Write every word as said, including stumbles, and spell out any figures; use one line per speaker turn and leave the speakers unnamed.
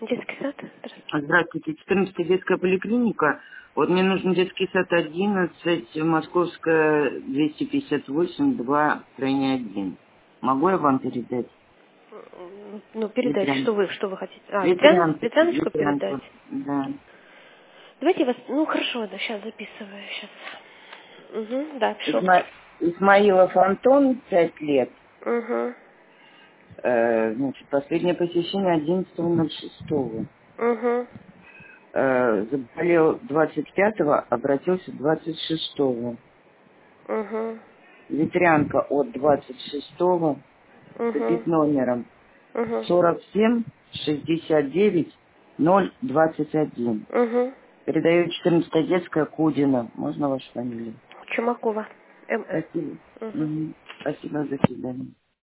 Детский сад? Здравствуйте.
Здравствуйте, четырнадцатая детская поликлиника. Вот мне нужен детский сад одиннадцать, Московская, двести пятьдесят восемь, два, крайне один. Могу я вам передать?
М, Ну, передать,
Ветрян.
что вы, что вы хотите? А, ветрян,
Ветрянку,
ветряночку передать?
ветрянку, да.
Давайте я вас... Ну, хорошо, да, сейчас записываю, сейчас. Угу, да, пишу.
Исма... Исмаилов Антон, пять лет.
Угу,
Э, значит, последнее посещение одиннадцатого ноль шестого.
угу,
Э, заболел двадцать пятого, обратился двадцать шестого.
угу,
Ветрянка от двадцать шестого,
угу,
с номером
угу,
сорок семь шестьдесят девять ноль двадцать один.
угу.
Передаю четырнадцатая детская Кудина. Можно вашу фамилию?
Чумакова. МС.
Спасибо.
Угу.
Мгм. Спасибо, до свидания.